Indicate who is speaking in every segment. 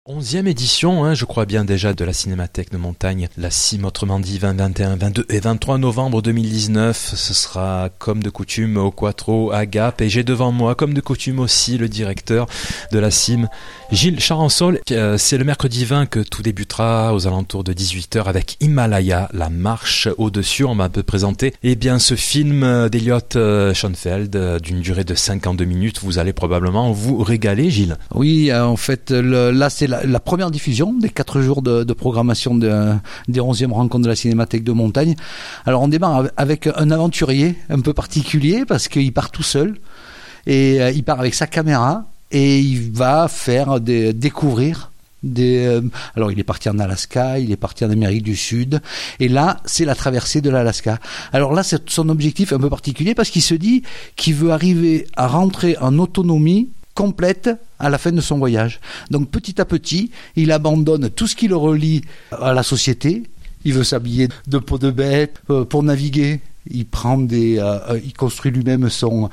Speaker 1: 11e édition, je crois bien déjà, de la Cinémathèque de Montagne, la CIM, autrement dit 20, 21, 22 et 23 novembre 2019. Ce sera comme de coutume au Quattro à Gap, et j'ai devant moi comme de coutume aussi le directeur de la CIM, Gilles Charansol. C'est le mercredi 20 que tout débutera aux alentours de 18h avec Himalaya, la marche au-dessus. On m'a un peu présenté ce film d'Elliot Schoenfeld d'une durée de 52 minutes. Vous allez probablement vous régaler, Gilles.
Speaker 2: Oui, en fait, là c'est la première diffusion des 4 jours de programmation des 11e rencontres de la Cinémathèque de Montagne. Alors on démarre avec un aventurier un peu particulier parce qu'il part tout seul et il part avec sa caméra et il va faire découvrir alors il est parti en Alaska, il est parti en Amérique du Sud, et là c'est la traversée de l'Alaska. Alors là c'est son objectif un peu particulier parce qu'il se dit qu'il veut arriver à rentrer en autonomie complète à la fin de son voyage. Donc petit à petit, il abandonne tout ce qui le relie à la société. Il veut s'habiller de peau de bête pour naviguer. Il construit lui-même son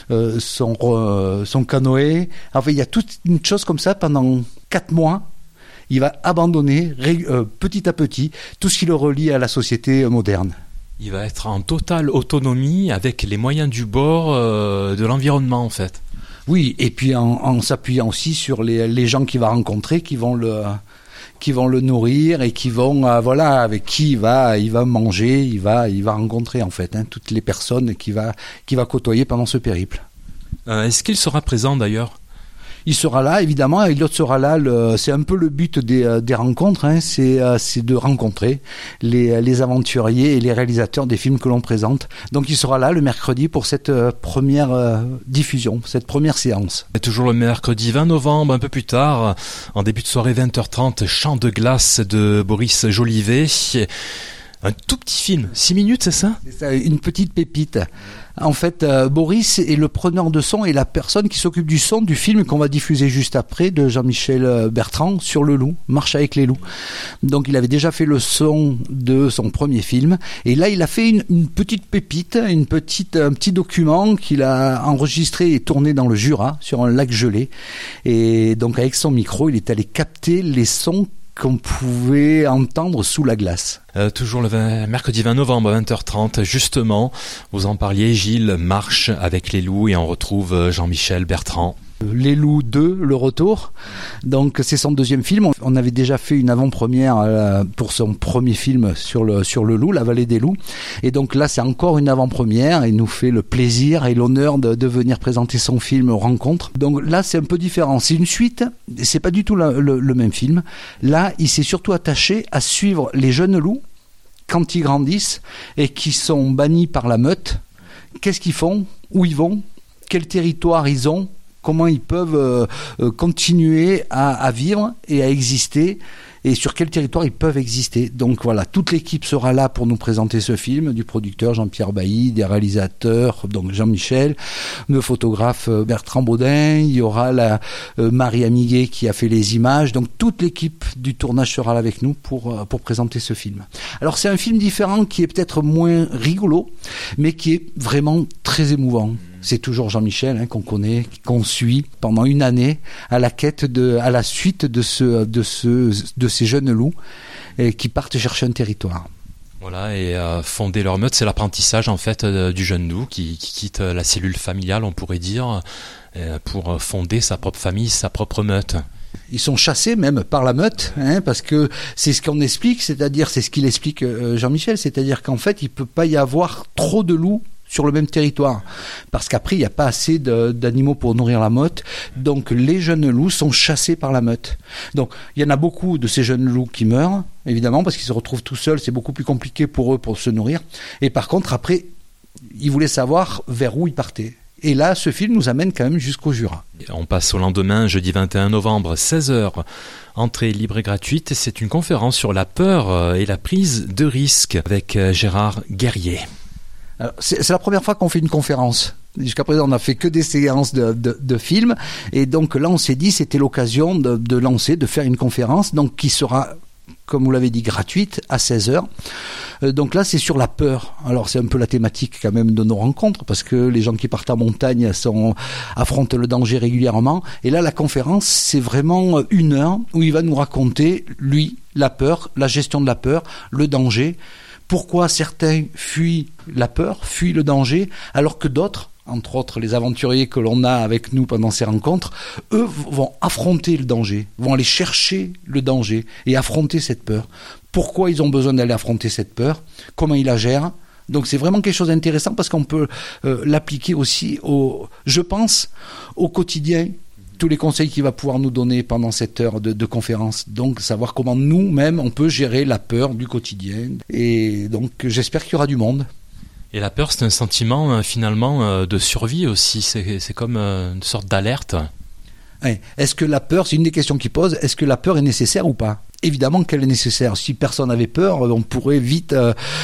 Speaker 2: canoë. Enfin, il y a toute une chose comme ça pendant 4 mois. Il va abandonner petit à petit tout ce qui le relie à la société moderne.
Speaker 1: Il va être en totale autonomie avec les moyens du bord de l'environnement en fait.
Speaker 2: Oui, et puis en s'appuyant aussi sur les gens qu'il va rencontrer, qui vont le nourrir et qui vont avec qui il va manger, il va rencontrer en fait toutes les personnes qu'il va côtoyer pendant ce périple.
Speaker 1: Est-ce qu'il sera présent d'ailleurs ?
Speaker 2: Il sera là, évidemment, et l'autre sera là. C'est un peu le but des rencontres, c'est de rencontrer les aventuriers et les réalisateurs des films que l'on présente. Donc il sera là le mercredi pour cette première diffusion, cette première séance.
Speaker 1: Et toujours le mercredi 20 novembre, un peu plus tard, en début de soirée 20h30, Chant de glace de Boris Jolivet. Un tout petit film, 6 minutes, c'est ça ?
Speaker 2: C'est ça, une petite pépite. En fait, Boris est le preneur de son et la personne qui s'occupe du son du film qu'on va diffuser juste après de Jean-Michel Bertrand sur Le Loup, Marche avec les loups. Donc il avait déjà fait le son de son premier film et là il a fait une petite pépite, un petit document qu'il a enregistré et tourné dans le Jura sur un lac gelé. Et donc avec son micro, il est allé capter les sons qu'on pouvait entendre sous la glace.
Speaker 1: Toujours le mercredi 20 novembre, 20h30, justement, vous en parliez, Gilles, Marche avec les loups, et on retrouve Jean-Michel Bertrand.
Speaker 2: Les Loups 2, le retour. Donc c'est son deuxième film. On avait déjà fait une avant-première pour son premier film sur le loup, La Vallée des loups. Et donc là c'est encore une avant-première. Il nous fait le plaisir et l'honneur de venir présenter son film aux rencontres. Donc là c'est un peu différent. C'est une suite. C'est pas du tout le même film. Là il s'est surtout attaché à suivre les jeunes loups quand ils grandissent et qui sont bannis par la meute. Qu'est-ce qu'ils font ? Où ils vont ? Quel territoire ils ont ? Comment ils peuvent continuer à vivre et à exister et sur quel territoire ils peuvent exister. Donc voilà, toute l'équipe sera là pour nous présenter ce film, du producteur Jean-Pierre Bailly, des réalisateurs, donc Jean-Michel, le photographe Bertrand Baudin, il y aura Marie Amiguet qui a fait les images, donc toute l'équipe du tournage sera là avec nous pour présenter ce film. Alors c'est un film différent qui est peut-être moins rigolo, mais qui est vraiment très émouvant. C'est toujours Jean-Michel qu'on connaît, qu'on suit pendant une année à la suite de ces jeunes loups qui partent chercher un territoire.
Speaker 1: Voilà, et fonder leur meute, c'est l'apprentissage en fait du jeune loup qui quitte la cellule familiale, on pourrait dire, pour fonder sa propre famille, sa propre meute.
Speaker 2: Ils sont chassés même par la meute, parce que c'est ce qu'on explique, c'est-à-dire c'est ce qu'il explique Jean-Michel, c'est-à-dire qu'en fait il peut pas y avoir trop de loups sur le même territoire, parce qu'après il n'y a pas assez d'animaux pour nourrir la meute, donc les jeunes loups sont chassés par la meute. Donc il y en a beaucoup de ces jeunes loups qui meurent, évidemment, parce qu'ils se retrouvent tout seuls, c'est beaucoup plus compliqué pour eux pour se nourrir, et par contre après, ils voulaient savoir vers où ils partaient. Et là, ce film nous amène quand même jusqu'au Jura.
Speaker 1: On passe au lendemain, jeudi 21 novembre, 16h. Entrée libre et gratuite, c'est une conférence sur la peur et la prise de risque avec Gérard Guerrier.
Speaker 2: Alors, c'est la première fois qu'on fait une conférence. Jusqu'à présent, on n'a fait que des séances de films. Et donc là, on s'est dit c'était l'occasion de faire une conférence, donc qui sera comme vous l'avez dit, gratuite à 16h. Donc là, c'est sur la peur. Alors, c'est un peu la thématique quand même de nos rencontres, parce que les gens qui partent en montagne affrontent le danger régulièrement. Et là, la conférence, c'est vraiment 1 heure où il va nous raconter, lui, la peur, la gestion de la peur, le danger, pourquoi certains fuient la peur, fuient le danger, alors que d'autres, entre autres les aventuriers que l'on a avec nous pendant ces rencontres, eux vont affronter le danger, vont aller chercher le danger et affronter cette peur. Pourquoi ils ont besoin d'aller affronter cette peur? Comment ils la gèrent? Donc c'est vraiment quelque chose d'intéressant parce qu'on peut l'appliquer aussi, je pense, au quotidien. Tous les conseils qu'il va pouvoir nous donner pendant cette heure de conférence. Donc, savoir comment nous-mêmes, on peut gérer la peur du quotidien. Et donc, j'espère qu'il y aura du monde.
Speaker 1: Et la peur, c'est un sentiment, finalement, de survie aussi. C'est comme une sorte d'alerte.
Speaker 2: Ouais. Est-ce que la peur, c'est une des questions qu'il pose, est-ce que la peur est nécessaire ou pas? Évidemment qu'elle est nécessaire. Si personne n'avait peur, ça pourrait vite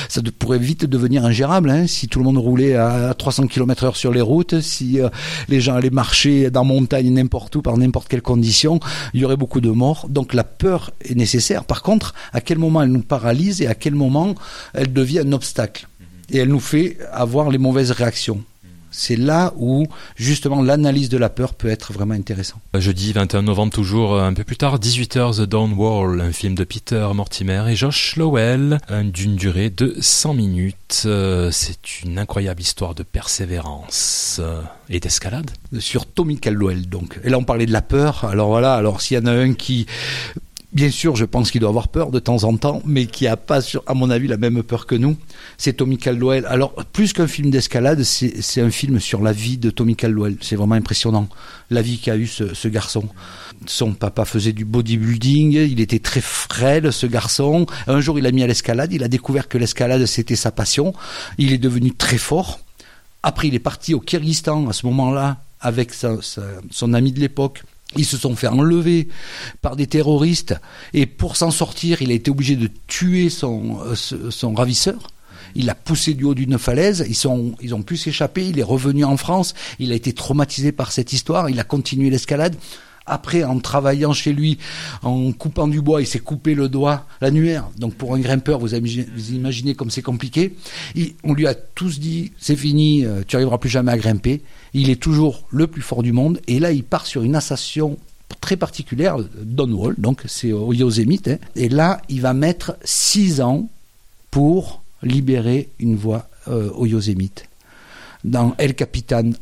Speaker 2: devenir ingérable. Hein. Si tout le monde roulait à 300 km/h sur les routes, si les gens allaient marcher dans la montagne n'importe où, par n'importe quelle condition, il y aurait beaucoup de morts. Donc la peur est nécessaire. Par contre, à quel moment elle nous paralyse et à quel moment elle devient un obstacle? Et elle nous fait avoir les mauvaises réactions. C'est là où, justement, l'analyse de la peur peut être vraiment intéressante.
Speaker 1: Jeudi 21 novembre, toujours un peu plus tard, 18h, The Dawn Wall, un film de Peter Mortimer et Josh Lowell, d'une durée de 100 minutes. C'est une incroyable histoire de persévérance et d'escalade.
Speaker 2: Sur Tommy Caldwell, donc. Et là, on parlait de la peur. Alors voilà, s'il y en a un qui... Bien sûr, je pense qu'il doit avoir peur de temps en temps, mais qui n'a pas, à mon avis, la même peur que nous. C'est Tommy Caldwell. Alors, plus qu'un film d'escalade, c'est un film sur la vie de Tommy Caldwell. C'est vraiment impressionnant, la vie qu'a eu ce garçon. Son papa faisait du bodybuilding, il était très frêle, ce garçon. Un jour, il a mis à l'escalade, il a découvert que l'escalade, c'était sa passion. Il est devenu très fort. Après, il est parti au Kyrgyzstan, à ce moment-là, avec son ami de l'époque. Ils se sont fait enlever par des terroristes et pour s'en sortir, il a été obligé de tuer son ravisseur. Il l'a poussé du haut d'une falaise, ils ont pu s'échapper, il est revenu en France, il a été traumatisé par cette histoire, il a continué l'escalade. Après, en travaillant chez lui, en coupant du bois, il s'est coupé le doigt, l'annulaire. Donc pour un grimpeur, vous imaginez comme c'est compliqué. On lui a tous dit, c'est fini, tu n'arriveras plus jamais à grimper. Il est toujours le plus fort du monde. Et là, il part sur une ascension très particulière, Dawn Wall, donc c'est au Yosemite. Hein. Et là, il va mettre 6 ans pour libérer une voie au Yosemite. Dans El Capitan,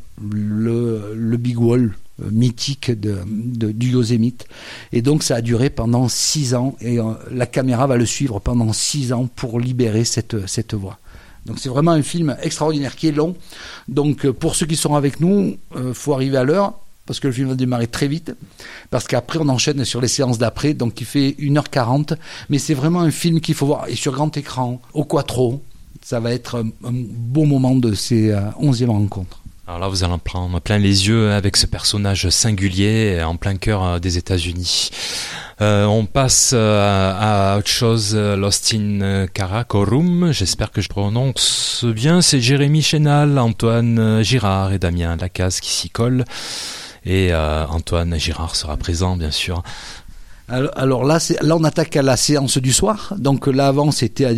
Speaker 2: le Big Wall mythique du Yosemite. Et donc ça a duré pendant 6 ans et la caméra va le suivre pendant 6 ans pour libérer cette voie. Donc c'est vraiment un film extraordinaire qui est long. Donc pour ceux qui sont avec nous, faut arriver à l'heure parce que le film va démarrer très vite parce qu'après on enchaîne sur les séances d'après, donc il fait 1h40, mais c'est vraiment un film qu'il faut voir et sur grand écran, au Quattro. Ça va être un beau moment de ces 11e rencontres.
Speaker 1: Alors là, vous allez en prendre plein les yeux avec ce personnage singulier en plein cœur des États-Unis. On passe à autre chose, Lost in Karakorum. J'espère que je prononce bien. C'est Jérémy Chénal, Antoine Girard et Damien Lacaze qui s'y collent. Et Antoine Girard sera présent, bien sûr.
Speaker 2: Alors là, on attaque à la séance du soir. Donc là, avant, c'était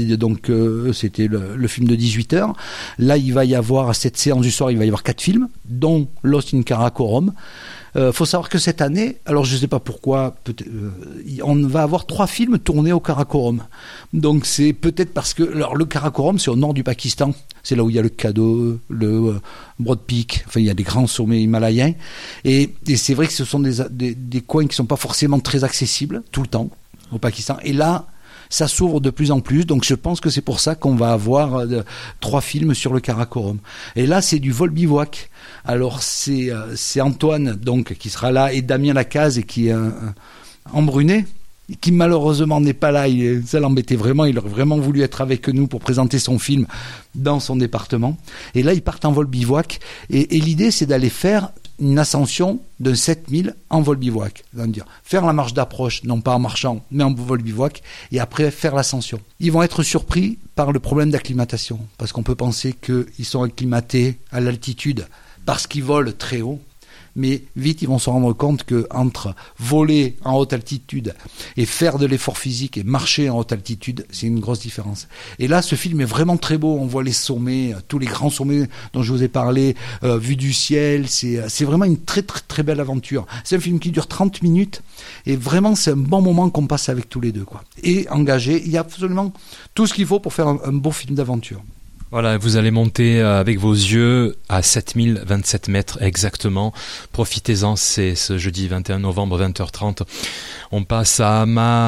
Speaker 2: le film de 18h. Là, il va y avoir cette séance du soir, il va y avoir 4 films, dont Lost in Karakorum. Faut savoir que cette année, alors je ne sais pas pourquoi, on va avoir 3 films tournés au Karakorum. Donc c'est peut-être parce que le Karakorum, c'est au nord du Pakistan. C'est là où il y a le K2, le Broad Peak, enfin il y a des grands sommets himalayens. Et c'est vrai que ce sont des coins qui ne sont pas forcément très accessibles tout le temps au Pakistan. Et là, ça s'ouvre de plus en plus, donc je pense que c'est pour ça qu'on va avoir 3 films sur le Karakorum. Et là, c'est du vol bivouac. Alors c'est Antoine donc qui sera là et Damien Lacaze qui est embruné, qui malheureusement n'est pas là. Ça l'embêtait vraiment. Il aurait vraiment voulu être avec nous pour présenter son film dans son département. Et là, ils partent en vol bivouac. Et l'idée, c'est d'aller faire une ascension de 7000 en vol bivouac. C'est-à-dire faire la marche d'approche, non pas en marchant, mais en vol bivouac, et après faire l'ascension. Ils vont être surpris par le problème d'acclimatation, parce qu'on peut penser qu'ils sont acclimatés à l'altitude parce qu'ils volent très haut. mais vite ils vont se rendre compte que entre voler en haute altitude et faire de l'effort physique et marcher en haute altitude, c'est une grosse différence. Et là, ce film est vraiment très beau. On voit les sommets, tous les grands sommets dont je vous ai parlé, vue du ciel. C'est vraiment une très très très belle aventure. C'est un film qui dure 30 minutes et vraiment c'est un bon moment qu'on passe avec tous les deux, quoi. Et engagé, il y a absolument tout ce qu'il faut pour faire un beau film d'aventure.
Speaker 1: Voilà, vous allez monter avec vos yeux à 7027 mètres exactement. Profitez-en, c'est ce jeudi 21 novembre 20h30. On passe à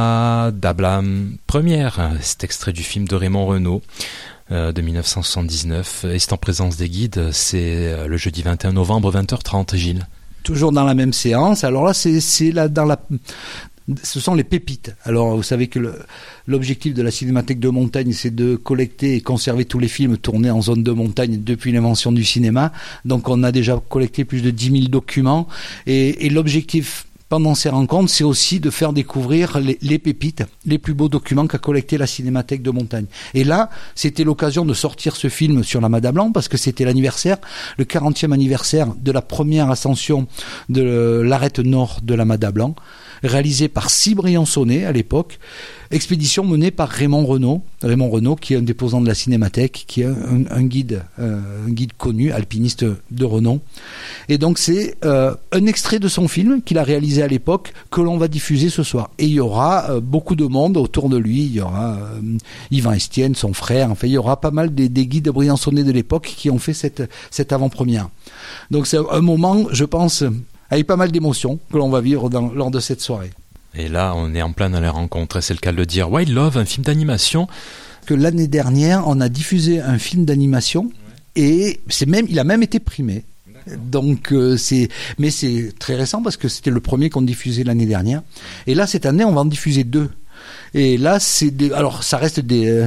Speaker 1: Madablam première. C'est extrait du film de Raymond Renaud de 1979. Et c'est en présence des guides. C'est le jeudi 21 novembre 20h30, Gilles.
Speaker 2: Toujours dans la même séance. Alors là, c'est là dans la... Ce sont les pépites. Alors, vous savez que l'objectif de la Cinémathèque de Montagne, c'est de collecter et conserver tous les films tournés en zone de montagne depuis l'invention du cinéma. Donc, on a déjà collecté plus de 10 000 documents. Et l'objectif pendant ces rencontres, c'est aussi de faire découvrir les pépites, les plus beaux documents qu'a collecté la Cinémathèque de Montagne. Et là, c'était l'occasion de sortir ce film sur la Madablam, parce que c'était l'anniversaire, le 40e anniversaire de la première ascension de l'arête nord de la Madablam, réalisé par Cyprien-Sonnet à l'époque, expédition menée par Raymond Renaud qui est un déposant de la Cinémathèque, qui est un guide connu, alpiniste de renom. Et donc c'est un extrait de son film qu'il a réalisé à l'époque, que l'on va diffuser ce soir. Et il y aura beaucoup de monde autour de lui, il y aura Yvan Estienne, son frère, enfin il y aura pas mal des guides Briançonnais de l'époque qui ont fait cette avant-première. Donc c'est un moment, je pense, avec pas mal d'émotions que l'on va vivre lors de cette soirée.
Speaker 1: Et là, on est en plein dans les rencontres, c'est le cas de le dire. Wild Love, un film d'animation.
Speaker 2: Que l'année dernière, on a diffusé un film d'animation et il a même été primé. Donc mais c'est très récent parce que c'était le premier qu'on diffusait l'année dernière. Et là, cette année, on va en diffuser 2. Et là, alors ça reste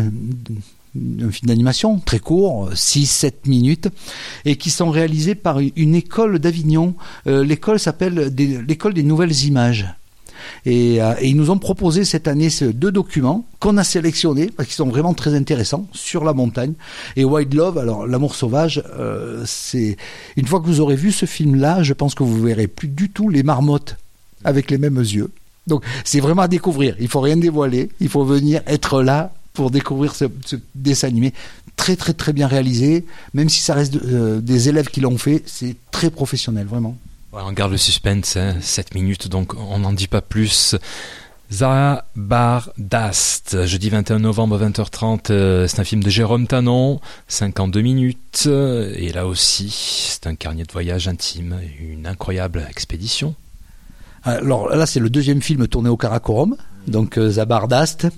Speaker 2: un film d'animation très court, 6-7 minutes, et qui sont réalisés par une école d'Avignon. L'école s'appelle l'école des nouvelles images. Et ils nous ont proposé cette année ces 2 documents qu'on a sélectionnés parce qu'ils sont vraiment très intéressants sur la montagne. Et Wild Love, alors l'amour sauvage, c'est une fois que vous aurez vu ce film-là, je pense que vous verrez plus du tout les marmottes avec les mêmes yeux. Donc c'est vraiment à découvrir. Il faut rien dévoiler, il faut venir être là pour découvrir ce dessin animé très très très bien réalisé, même si ça reste des élèves qui l'ont fait, c'est très professionnel, vraiment.
Speaker 1: Ouais, on garde le suspense, 7 minutes, donc on n'en dit pas plus. Zabardast, jeudi 21 novembre 20h30, c'est un film de Jérôme Tanon, 52 minutes, et là aussi, c'est un carnet de voyage intime, une incroyable expédition.
Speaker 2: Alors là, c'est le 2e film tourné au Karakorum, donc Zabardast,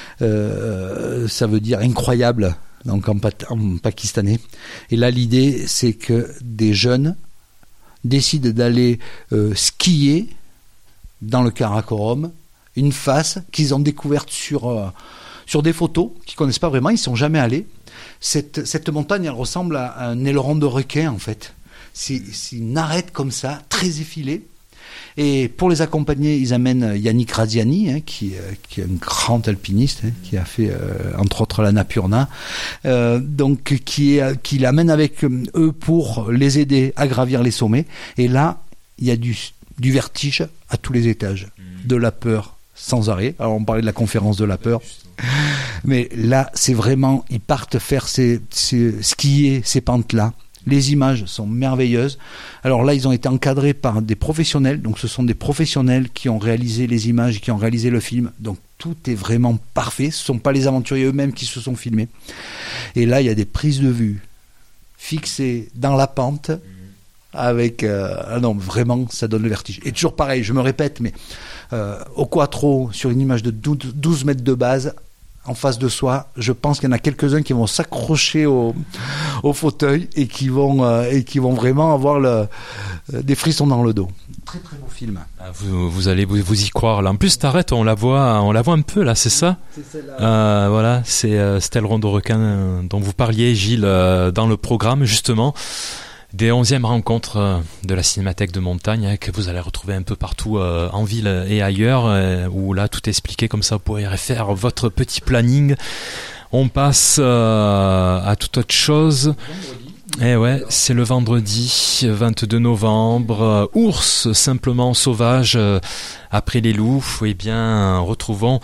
Speaker 2: ça veut dire incroyable, donc en pakistanais. Et là, l'idée, c'est que des jeunes décident d'aller skier dans le Karakorum, une face qu'ils ont découverte sur des photos qu'ils connaissent pas vraiment, ils sont jamais allés. Cette montagne, elle ressemble à un aileron de requin en fait. C'est une arête comme ça, très effilée. Et pour les accompagner, ils amènent Yannick Raziani, qui est un grand alpiniste, qui a fait entre autres la Napurna, donc qui l'amène avec eux pour les aider à gravir les sommets. Et là, il y a du vertige à tous les étages, de la peur sans arrêt. Alors on parlait de la conférence de la peur, mais là c'est vraiment, ils partent faire skier ces pentes-là. Les images sont merveilleuses. Alors là, ils ont été encadrés par des professionnels. Donc ce sont des professionnels qui ont réalisé les images, qui ont réalisé le film. Donc tout est vraiment parfait. Ce ne sont pas les aventuriers eux-mêmes qui se sont filmés. Et là, il y a des prises de vue fixées dans la pente avec... non, vraiment, ça donne le vertige. Et toujours pareil, je me répète, mais au Quattro, sur une image de 12 mètres de base, en face de soi, je pense qu'il y en a quelques-uns qui vont s'accrocher au fauteuil et qui vont vraiment avoir des frissons dans le dos. Très très beau film.
Speaker 1: Vous allez vous y croire là. En plus, t'arrêtes, on la voit un peu là, c'est ça ?
Speaker 2: C'est celle-là.
Speaker 1: Voilà, c'est aileron de requin dont vous parliez, Gilles, dans le programme justement. Des 11e rencontres de la Cinémathèque de Montagne que vous allez retrouver un peu partout en ville et ailleurs, où là tout est expliqué, comme ça vous pourrez faire votre petit planning. On passe à toute autre chose. Eh ouais, c'est le vendredi 22 novembre. Ours simplement sauvage après les loups. Eh bien, retrouvons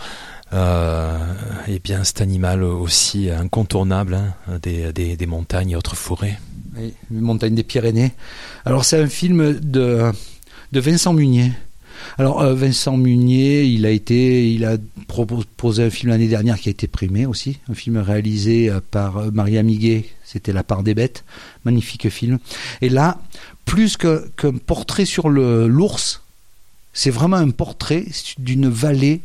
Speaker 1: cet animal aussi incontournable des montagnes et autres forêts.
Speaker 2: Oui, les montagnes des Pyrénées. Alors c'est un film de Vincent Munier. Alors Vincent Munier, il a proposé un film l'année dernière qui a été primé aussi, un film réalisé par Marie Amiguet, c'était La part des bêtes, magnifique film. Et là, plus qu'un portrait sur l'ours, c'est vraiment un portrait d'une vallée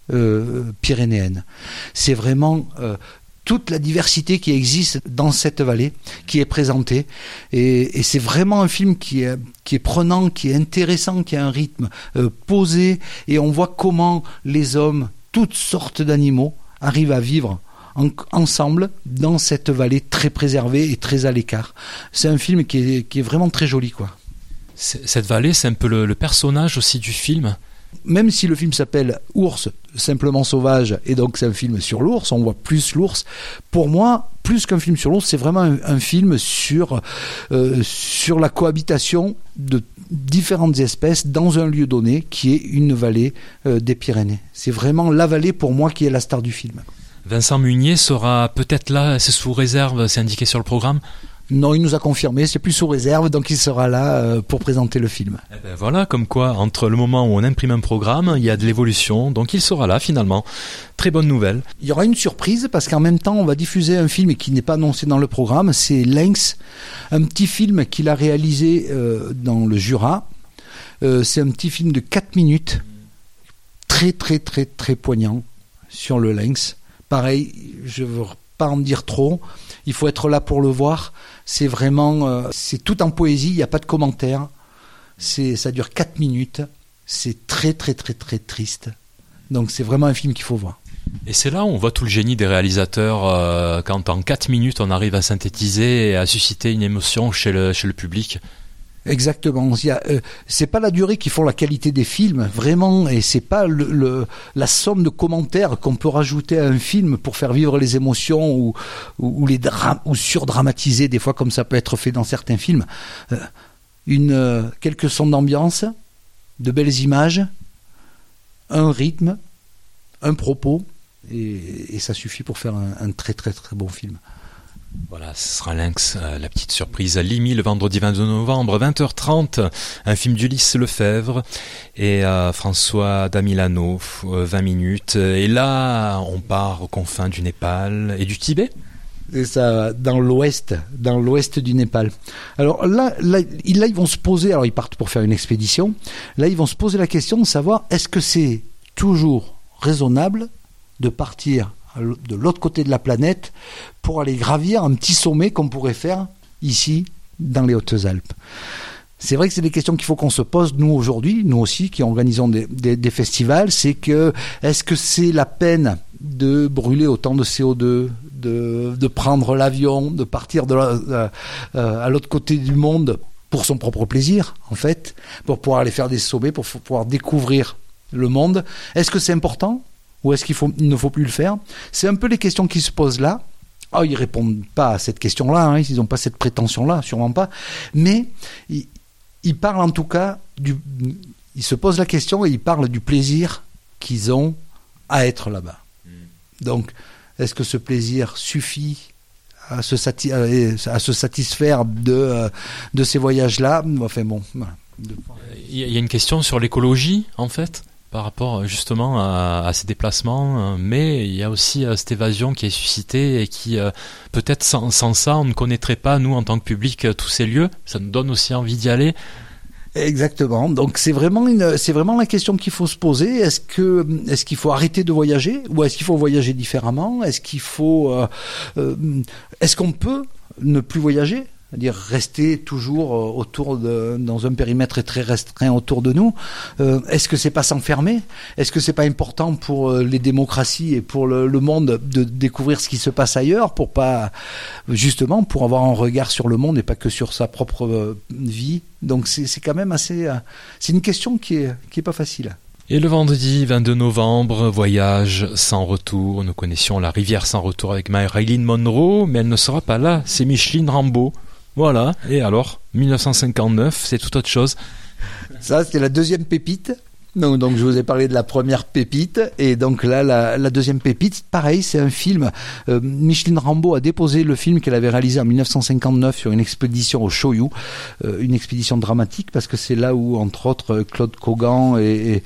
Speaker 2: pyrénéenne. C'est vraiment toute la diversité qui existe dans cette vallée qui est présentée, et c'est vraiment un film qui est prenant, qui est intéressant, qui a un rythme posé, et on voit comment les hommes, toutes sortes d'animaux, arrivent à vivre ensemble dans cette vallée très préservée et très à l'écart. C'est un film qui est vraiment très joli, quoi.
Speaker 1: Cette vallée, c'est un peu le personnage aussi du film.
Speaker 2: Même si le film s'appelle Ours simplement sauvage, et donc c'est un film sur l'ours, on voit plus l'ours. Pour moi, plus qu'un film sur l'ours, c'est vraiment un film sur la cohabitation de différentes espèces dans un lieu donné qui est une vallée des Pyrénées. C'est vraiment la vallée pour moi qui est la star du film.
Speaker 1: Vincent Munier sera peut-être là, c'est sous réserve, c'est indiqué sur le programme.
Speaker 2: Non, il nous a confirmé, c'est plus sous réserve, donc il sera là pour présenter le film.
Speaker 1: Eh ben voilà, comme quoi, entre le moment où on imprime un programme, il y a de l'évolution, donc il sera là finalement. Très bonne nouvelle.
Speaker 2: Il y aura une surprise, parce qu'en même temps, on va diffuser un film qui n'est pas annoncé dans le programme, c'est Lynx, un petit film qu'il a réalisé dans le Jura. C'est un petit film de 4 minutes, très très très très poignant sur le lynx. Pareil, je ne veux pas en dire trop, il faut être là pour le voir. C'est vraiment, c'est tout en poésie, il n'y a pas de commentaires. Ça dure 4 minutes, c'est très très très très triste. Donc c'est vraiment un film qu'il faut voir.
Speaker 1: Et c'est là où on voit tout le génie des réalisateurs, quand en 4 minutes on arrive à synthétiser et à susciter une émotion chez le public.
Speaker 2: Exactement. C'est pas la durée qui font la qualité des films, vraiment, et c'est pas la somme de commentaires qu'on peut rajouter à un film pour faire vivre les émotions ou surdramatiser des fois, comme ça peut être fait dans certains films. Quelques sons d'ambiance, de belles images, un rythme, un propos, et ça suffit pour faire un très très très bon film.
Speaker 1: Voilà, ce sera Lynx, la petite surprise à Limy le vendredi 22 novembre, 20h30, un film d'Ulysse Lefebvre et François Damilano, 20 minutes. Et là, on part aux confins du Népal et du Tibet.
Speaker 2: C'est ça, dans l'ouest du Népal. Alors là, ils vont se poser, alors ils partent pour faire une expédition, là ils vont se poser la question de savoir, est-ce que c'est toujours raisonnable de partir de l'autre côté de la planète pour aller gravir un petit sommet qu'on pourrait faire ici dans les Hautes-Alpes. C'est vrai que c'est des questions qu'il faut qu'on se pose nous aujourd'hui, nous aussi qui organisons des festivals. C'est que est-ce que c'est la peine de brûler autant de CO2, de prendre l'avion, de partir à l'autre côté du monde pour son propre plaisir, en fait, pour pouvoir aller faire des sommets, pour pouvoir découvrir le monde. Est-ce que c'est important ? Ou est-ce qu'il ne faut plus le faire ? C'est un peu les questions qui se posent là. Oh, ils répondent pas à cette question-là, hein, ils n'ont pas cette prétention-là, sûrement pas. Mais ils parlent en tout cas, ils se posent la question et ils parlent du plaisir qu'ils ont à être là-bas. Donc, est-ce que ce plaisir suffit à se satisfaire de ces voyages-là ? Enfin bon. Voilà.
Speaker 1: Il y a une question sur l'écologie, en fait, par rapport justement à ces déplacements, mais il y a aussi cette évasion qui est suscitée et qui, peut-être sans ça, on ne connaîtrait pas, nous, en tant que public, tous ces lieux. Ça nous donne aussi envie d'y aller.
Speaker 2: Exactement. Donc c'est vraiment la question qu'il faut se poser. Est-ce qu'il faut arrêter de voyager ou est-ce qu'il faut voyager différemment ? Est-ce qu'on peut ne plus voyager ? C'est-à-dire rester toujours dans un périmètre très restreint autour de nous. Est-ce que c'est pas s'enfermer ? Est-ce que c'est pas important pour les démocraties et pour le monde de découvrir ce qui se passe ailleurs pour avoir un regard sur le monde et pas que sur sa propre vie ? Donc c'est quand même c'est une question qui est pas facile.
Speaker 1: Et le vendredi 22 novembre, voyage sans retour. Nous connaissions la rivière sans retour avec Marilyn Monroe, mais elle ne sera pas là. C'est Micheline Rambeau. Voilà, et alors 1959, c'est tout autre chose.
Speaker 2: Ça, c'était la deuxième pépite. Donc je vous ai parlé de la première pépite, et donc là la deuxième pépite, pareil, c'est un film. Micheline Rambeau a déposé le film qu'elle avait réalisé en 1959 sur une expédition au Shoyu, une expédition dramatique parce que c'est là où entre autres Claude Cogan et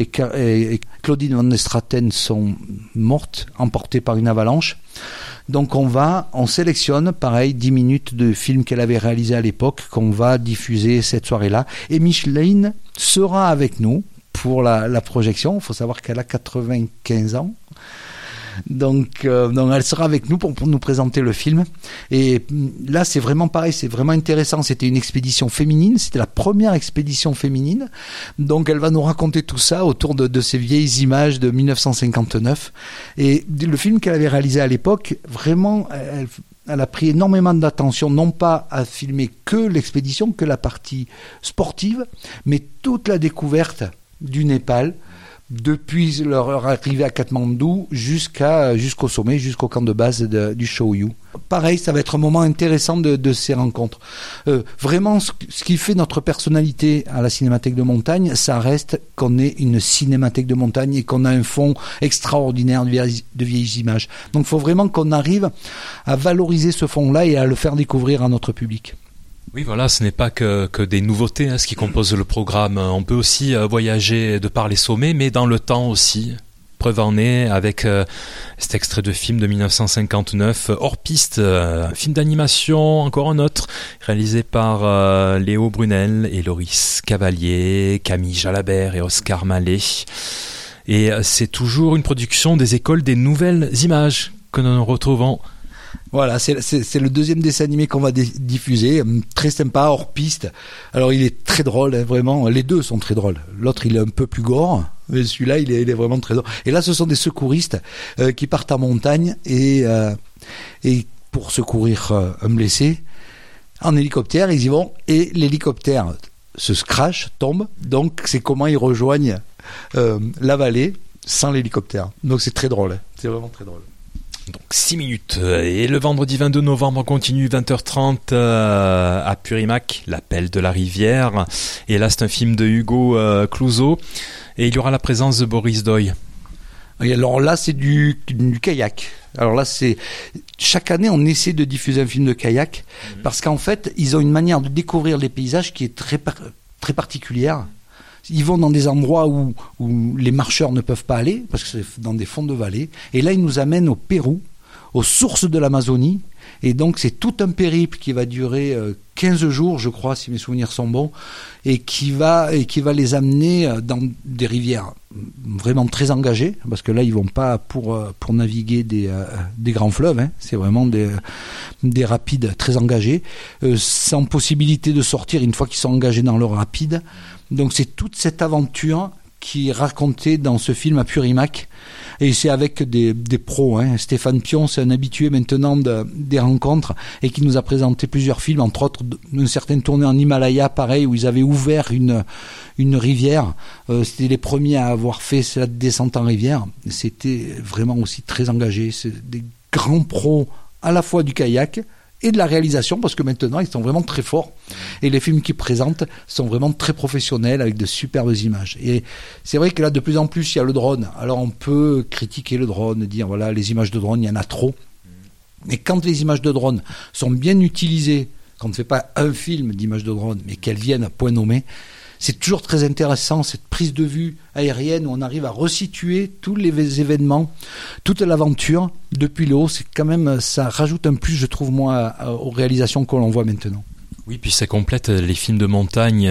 Speaker 2: Claudine Van Estraten sont mortes, emportées par une avalanche. Donc on sélectionne pareil 10 minutes de film qu'elle avait réalisé à l'époque qu'on va diffuser cette soirée-là, et Micheline sera avec nous pour la projection. Il faut savoir qu'elle a 95 ans. Donc elle sera avec nous pour nous présenter le film. Et là, c'est vraiment pareil, c'est vraiment intéressant. C'était une expédition féminine, c'était la première expédition féminine. Donc elle va nous raconter tout ça autour de ces vieilles images de 1959. Et le film qu'elle avait réalisé à l'époque, vraiment, elle a pris énormément d'attention, non pas à filmer que l'expédition, que la partie sportive, mais toute la découverte du Népal, depuis leur arrivée à Katmandou jusqu'au sommet, jusqu'au camp de base du Shoyu. Pareil, ça va être un moment intéressant de ces rencontres. Vraiment, ce qui fait notre personnalité à la Cinémathèque de Montagne, ça reste qu'on est une cinémathèque de montagne et qu'on a un fond extraordinaire de vieilles images. Donc il faut vraiment qu'on arrive à valoriser ce fond-là et à le faire découvrir à notre public.
Speaker 1: Oui, voilà, ce n'est pas que des nouveautés ce qui composent le programme. On peut aussi voyager de par les sommets, mais dans le temps aussi. Preuve en est avec cet extrait de film de 1959, Hors piste, un film d'animation, encore un autre, réalisé par Léo Brunel et Loris Cavalier, Camille Jalabert et Oscar Mallet. Et c'est toujours une production des écoles des nouvelles images que nous retrouvons.
Speaker 2: Voilà, c'est le deuxième dessin animé qu'on va diffuser, très sympa, hors piste. Alors il est très drôle, vraiment, les deux sont très drôles. L'autre il est un peu plus gore, mais celui-là il est vraiment très drôle. Et là ce sont des secouristes qui partent en montagne et pour secourir un blessé, en hélicoptère, ils y vont, et l'hélicoptère se crash, tombe, donc c'est comment ils rejoignent la vallée sans l'hélicoptère. Donc c'est très drôle, c'est vraiment très drôle.
Speaker 1: Donc 6 minutes, et le vendredi 22 novembre on continue 20h30 à Purimac, l'appel de la rivière, et là c'est un film de Hugo Clouzot, et il y aura la présence de Boris Doy.
Speaker 2: Et alors là c'est du kayak. Alors là c'est chaque année on essaie de diffuser un film de kayak, parce qu'en fait ils ont une manière de découvrir les paysages qui est très particulière. Ils vont dans des endroits où les marcheurs ne peuvent pas aller, parce que c'est dans des fonds de vallée. Et là, ils nous amènent au Pérou, aux sources de l'Amazonie. Et donc, c'est tout un périple qui va durer 15 jours, je crois, si mes souvenirs sont bons, et qui va les amener dans des rivières vraiment très engagées, parce que là, ils vont pas pour naviguer des grands fleuves, c'est vraiment des rapides très engagés, sans possibilité de sortir une fois qu'ils sont engagés dans leur rapide. Donc c'est toute cette aventure qui est racontée dans ce film à Purimac, et c'est avec des pros. Stéphane Pion, c'est un habitué maintenant des rencontres, et qui nous a présenté plusieurs films, entre autres une certaine tournée en Himalaya, pareil, où ils avaient ouvert une rivière. C'était les premiers à avoir fait cette descente en rivière. C'était vraiment aussi très engagé. C'est des grands pros à la fois du kayak et de la réalisation, parce que maintenant ils sont vraiment très forts, et les films qu'ils présentent sont vraiment très professionnels avec de superbes images. Et c'est vrai que là de plus en plus il y a le drone. Alors on peut critiquer le drone, dire voilà, les images de drone il y en a trop, mais quand les images de drone sont bien utilisées, quand on ne fait pas un film d'images de drone mais qu'elles viennent à point nommé, c'est toujours très intéressant, cette prise de vue aérienne où on arrive à resituer tous les événements, toute l'aventure depuis le haut. C'est quand même, ça rajoute un plus, je trouve, moi, aux réalisations que l'on voit maintenant.
Speaker 1: Oui, puis ça complète les films de montagne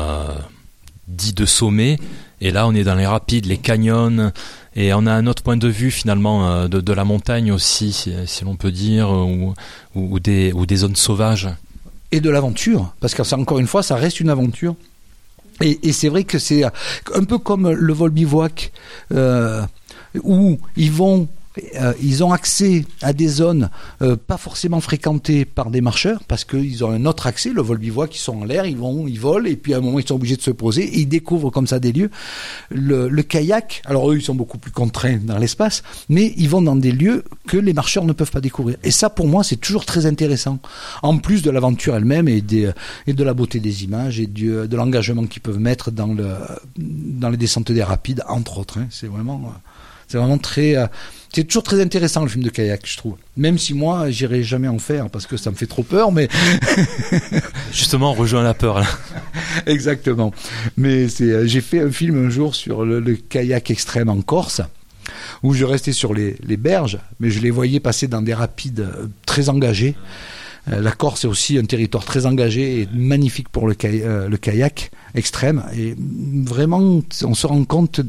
Speaker 1: dits de sommet, et là on est dans les rapides, les canyons, et on a un autre point de vue finalement de la montagne aussi, si l'on peut dire, ou des zones sauvages.
Speaker 2: Et de l'aventure, parce que encore une fois, ça reste une aventure. Et c'est vrai que c'est un peu comme le vol bivouac, où ils vont Ils ont accès à des zones pas forcément fréquentées par des marcheurs, parce qu'ils ont un autre accès, le vol bivouac, ils sont en l'air, ils volent, et puis à un moment ils sont obligés de se poser, et ils découvrent comme ça des lieux. Le kayak, alors eux ils sont beaucoup plus contraints dans l'espace, mais ils vont dans des lieux que les marcheurs ne peuvent pas découvrir. Et ça, pour moi, c'est toujours très intéressant. En plus de l'aventure elle-même et de la beauté des images et de l'engagement qu'ils peuvent mettre dans les descentes des rapides, entre autres. C'est vraiment très... c'est toujours très intéressant le film de kayak, je trouve. Même si moi, j'irai jamais en faire parce que ça me fait trop peur, mais...
Speaker 1: Justement, on rejoint la peur, là.
Speaker 2: Exactement. Mais j'ai fait un film un jour sur le kayak extrême en Corse, où je restais sur les berges, mais je les voyais passer dans des rapides très engagés. La Corse est aussi un territoire très engagé et magnifique pour le kayak extrême. Et vraiment, on se rend compte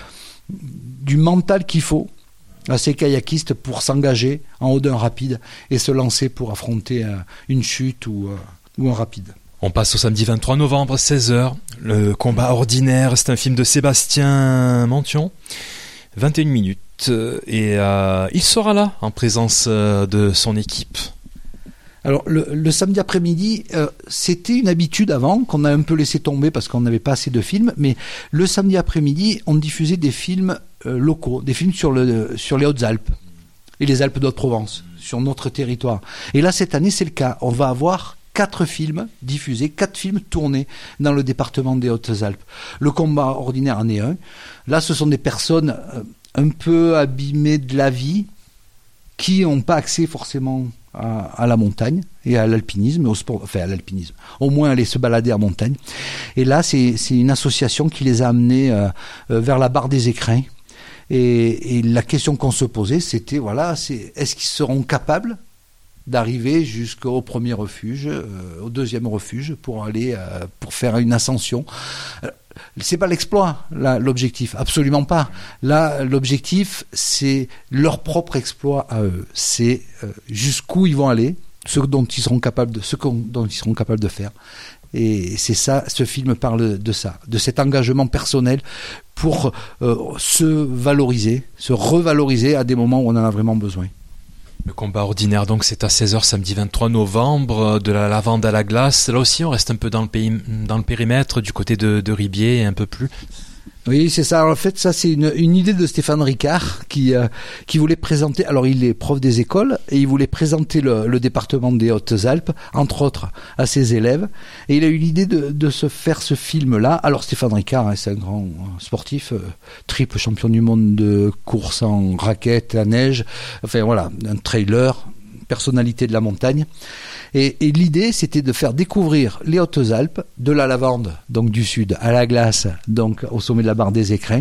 Speaker 2: du mental qu'il faut à ces kayakistes pour s'engager en haut d'un rapide et se lancer pour affronter une chute ou un rapide.
Speaker 1: On passe au samedi 23 novembre, 16h. Le combat ordinaire, c'est un film de Sébastien Montion. 21 minutes. Et il sera là, en présence de son équipe.
Speaker 2: Alors, le samedi après-midi, c'était une habitude avant, qu'on a un peu laissé tomber parce qu'on n'avait pas assez de films, mais le samedi après-midi, on diffusait des films locaux, des films sur les Hautes-Alpes et les Alpes d'Haute-Provence, sur notre territoire. Et là, cette année, c'est le cas. On va avoir 4 films diffusés, 4 films tournés dans le département des Hautes-Alpes. Le combat ordinaire en est un. Là, ce sont des personnes un peu abîmées de la vie, qui n'ont pas accès forcément à la montagne et à l'alpinisme, au sport, enfin à l'alpinisme, au moins aller se balader en montagne. Et là, c'est une association qui les a amenés vers la barre des Écrins. Et la question qu'on se posait, c'était est-ce qu'ils seront capables d'arriver jusqu'au premier refuge, au deuxième refuge, pour faire une ascension. C'est pas l'exploit, là, l'objectif, absolument pas. Là, l'objectif, c'est leur propre exploit à eux. C'est jusqu'où ils vont aller, ce dont ils seront capables de faire. Et c'est ça, ce film parle de ça, de cet engagement personnel pour se revaloriser à des moments où on en a vraiment besoin.
Speaker 1: Le combat ordinaire, donc, c'est à 16h samedi 23 novembre, de la lavande à la glace. Là aussi, on reste un peu dans le périmètre, du côté de Ribier et un peu plus.
Speaker 2: Oui, c'est ça. En fait, ça, c'est une idée de Stéphane Ricard qui voulait présenter. Alors, il est prof des écoles et il voulait présenter le département des Hautes-Alpes, entre autres, à ses élèves. Et il a eu l'idée de se faire ce film-là. Alors, Stéphane Ricard, c'est un grand sportif, triple champion du monde de course en raquette, à neige. Enfin, voilà, un trailer, personnalité de la montagne. Et l'idée, c'était de faire découvrir les Hautes-Alpes, de la lavande, donc du sud, à la glace, donc au sommet de la barre des Écrins,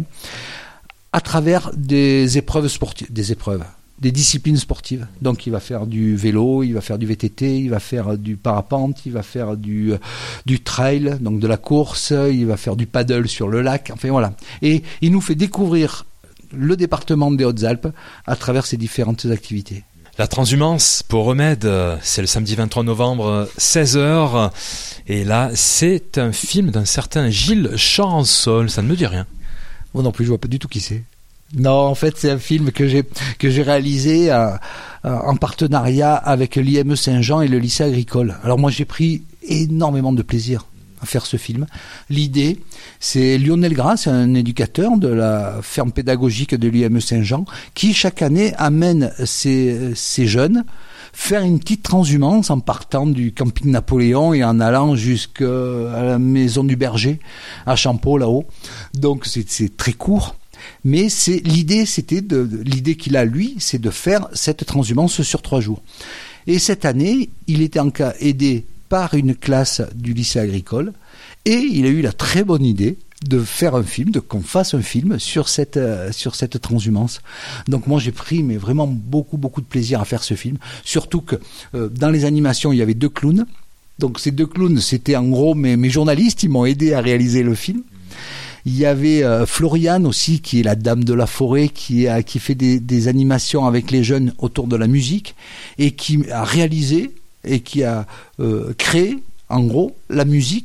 Speaker 2: à travers des épreuves sportives, des disciplines sportives. Donc il va faire du vélo, il va faire du VTT, il va faire du parapente, il va faire du trail, donc de la course, il va faire du paddle sur le lac, enfin voilà. Et il nous fait découvrir le département des Hautes-Alpes à travers ces différentes activités.
Speaker 1: La transhumance pour Remède, c'est le samedi 23 novembre, 16h. Et là, c'est un film d'un certain Gilles Charançol. Ça ne me dit rien.
Speaker 2: Moi non plus, je vois pas du tout qui c'est. Non, en fait, c'est un film que j'ai réalisé en partenariat avec l'IME Saint-Jean et le lycée agricole. Alors moi, j'ai pris énormément de plaisir à faire ce film. L'idée, c'est Lionel Gras, c'est un éducateur de la ferme pédagogique de l'IME Saint-Jean, qui chaque année amène ces jeunes faire une petite transhumance en partant du camping Napoléon et en allant jusqu'à la maison du berger à Champeau là-haut. Donc c'est très court. Mais l'idée qu'il a lui, c'est de faire cette transhumance sur 3 jours. Et cette année, il était aidé par une classe du lycée agricole, et il a eu la très bonne idée de faire qu'on fasse un film sur cette transhumance. Donc moi j'ai pris vraiment beaucoup de plaisir à faire ce film, surtout que dans les animations il y avait 2 clowns. Donc ces 2 clowns, c'était en gros mes journalistes, ils m'ont aidé à réaliser le film. Il y avait Floriane aussi, qui est la dame de la forêt, qui fait des animations avec les jeunes autour de la musique, et qui a réalisé et qui a créé, en gros, la musique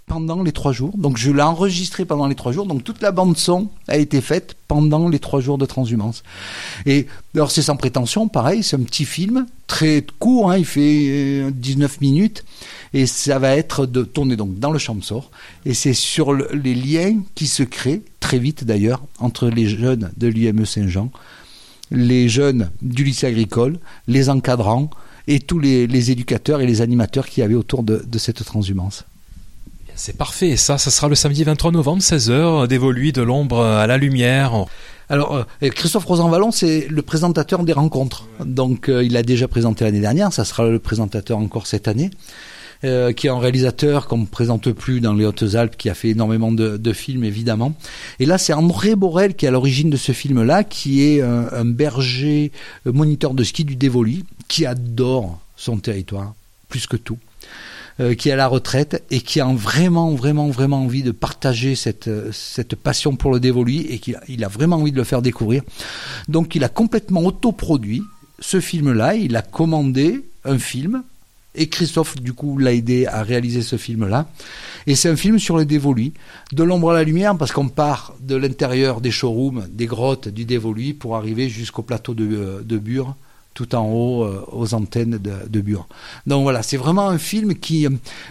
Speaker 2: pendant les 3 jours. Donc je l'ai enregistré pendant les 3 jours. Donc toute la bande son a été faite pendant les 3 jours de transhumance. Et alors c'est sans prétention, pareil, c'est un petit film très court, hein, il fait 19 minutes et ça va être de tourner donc dans le Champsaur. Et c'est sur les liens qui se créent très vite d'ailleurs entre les jeunes de l'UME Saint-Jean, les jeunes du lycée agricole, les encadrants et tous les éducateurs et les animateurs qui avaient autour de cette transhumance.
Speaker 1: C'est parfait, et ça sera le samedi 23 novembre, 16h, d'Évoluer de l'ombre à la lumière.
Speaker 2: Alors, Christophe Rosanvallon, c'est le présentateur des rencontres. Donc, il a déjà présenté l'année dernière, ça sera le présentateur encore cette année, qui est un réalisateur qu'on ne présente plus dans les Hautes-Alpes, qui a fait énormément de films, évidemment. Et là, c'est André Borel qui est à l'origine de ce film-là, qui est un berger moniteur de ski du Dévoluy, qui adore son territoire, plus que tout. Qui est à la retraite et qui a vraiment envie de partager cette passion pour le Dévoluy et qu'il a vraiment envie de le faire découvrir. Donc il a complètement autoproduit ce film-là, il a commandé un film et Christophe du coup l'a aidé à réaliser ce film-là. Et c'est un film sur le Dévoluy, de l'ombre à la lumière, parce qu'on part de l'intérieur des showrooms, des grottes du Dévoluy pour arriver jusqu'au plateau de Bure, tout en haut aux antennes de Bure. Donc voilà, c'est vraiment un film qui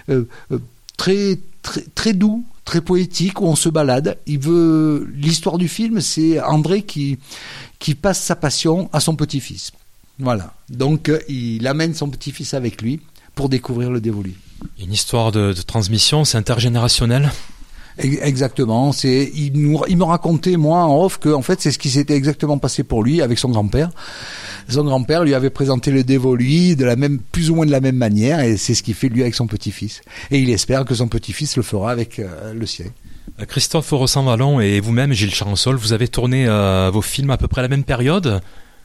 Speaker 2: très doux, très poétique, où on se balade. L'histoire du film, c'est André qui passe sa passion à son petit-fils. Voilà. Donc il amène son petit-fils avec lui pour découvrir le Dévoluy.
Speaker 1: Une histoire de transmission, c'est intergénérationnel.
Speaker 2: Exactement. Il me racontait, moi, en off, que en fait, c'est ce qui s'était exactement passé pour lui avec son grand-père. Son grand-père lui avait présenté le Dévoluy plus ou moins de la même manière, et c'est ce qu'il fait lui avec son petit-fils. Et il espère que son petit-fils le fera avec le sien.
Speaker 1: Christophe Rosanvallon et vous-même, Gilles Charansol, vous avez tourné vos films à peu près à la même période,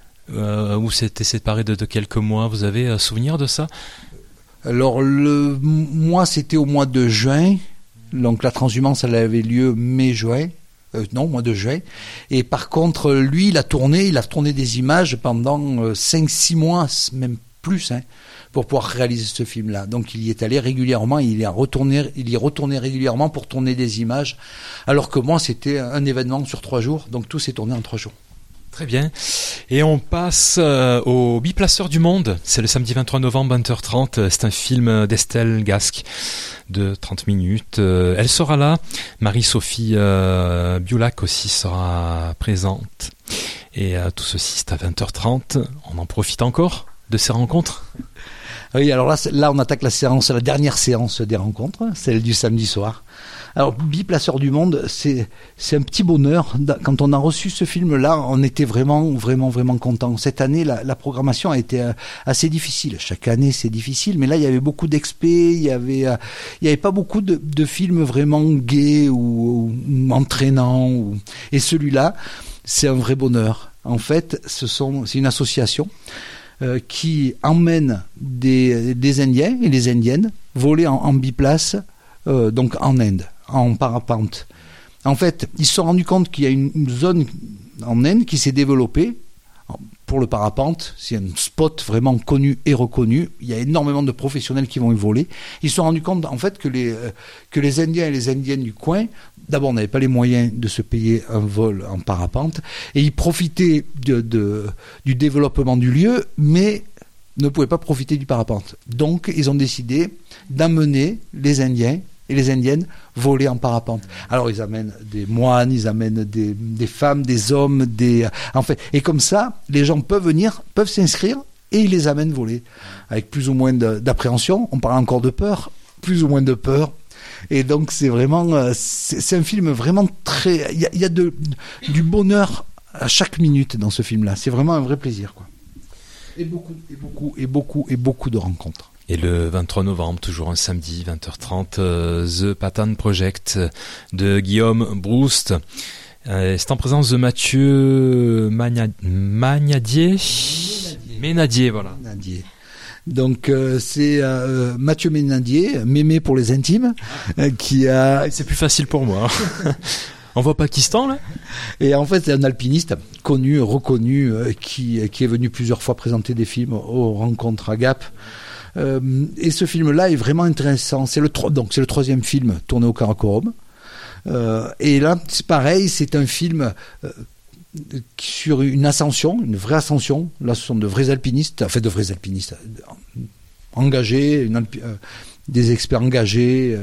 Speaker 1: où c'était séparé de quelques mois. Vous avez souvenir de ça?
Speaker 2: Alors, moi, c'était au mois de juin. Donc la transhumance, elle avait lieu mai-juin. Mois de juin. Et par contre, lui, il a tourné des images pendant 5-6 mois, même plus, hein, pour pouvoir réaliser ce film-là. Donc il y est allé régulièrement, il y retournait régulièrement pour tourner des images, alors que moi, c'était un événement sur 3 jours, donc tout s'est tourné en 3 jours.
Speaker 1: Très bien. Et on passe au Biplaceur du Monde. C'est le samedi 23 novembre, 20h30. C'est un film d'Estelle Gasque de 30 minutes. Elle sera là. Marie-Sophie Biulac aussi sera présente. Et tout ceci, c'est à 20h30. On en profite encore de ces rencontres.
Speaker 2: Oui, alors là, on attaque la dernière séance des rencontres, celle du samedi soir. Alors, Biplaceur du Monde, c'est un petit bonheur. Quand on a reçu ce film-là, on était vraiment contents. Cette année, la programmation a été assez difficile. Chaque année, c'est difficile, mais là, il y avait beaucoup d'expés, il y avait pas beaucoup de films vraiment gays ou entraînants. Et celui-là, c'est un vrai bonheur. En fait, c'est une association qui emmène des Indiens et des Indiennes voler en biplace, donc en Inde, en parapente. En fait, ils se sont rendus compte qu'il y a une zone en Inde qui s'est développée pour le parapente. C'est un spot vraiment connu et reconnu. Il y a énormément de professionnels qui vont y voler. Ils se sont rendus compte en fait que les Indiens et les Indiennes du coin, d'abord, n'avaient pas les moyens de se payer un vol en parapente, et ils profitaient du développement du lieu, mais ne pouvaient pas profiter du parapente. Donc, ils ont décidé d'amener les Indiens et les Indiennes voler en parapente. Alors, ils amènent des moines, ils amènent des femmes, des hommes, et comme ça, les gens peuvent s'inscrire, et ils les amènent voler. Avec plus ou moins d'appréhension, on parle encore de peur, plus ou moins de peur. Et donc c'est vraiment, c'est un film vraiment très, il y a du bonheur à chaque minute dans ce film-là. C'est vraiment un vrai plaisir, quoi. Et beaucoup de rencontres.
Speaker 1: Et le 23 novembre, toujours un samedi, 20h30, The Patan Project de Guillaume Broust. C'est en présence de Mathieu Ménadier, voilà.
Speaker 2: Ménadier. Donc c'est Mathieu Ménadier, Mémé pour les intimes, qui a...
Speaker 1: C'est plus facile pour moi. On va au Pakistan, là.
Speaker 2: Et en fait, c'est un alpiniste connu, reconnu, qui est venu plusieurs fois présenter des films aux rencontres à Gap. Et ce film-là est vraiment intéressant. C'est le troisième film tourné au Karakorum. Et là, c'est pareil, c'est un film sur une ascension, une vraie ascension. Là, ce sont de vrais alpinistes, engagés, des experts engagés,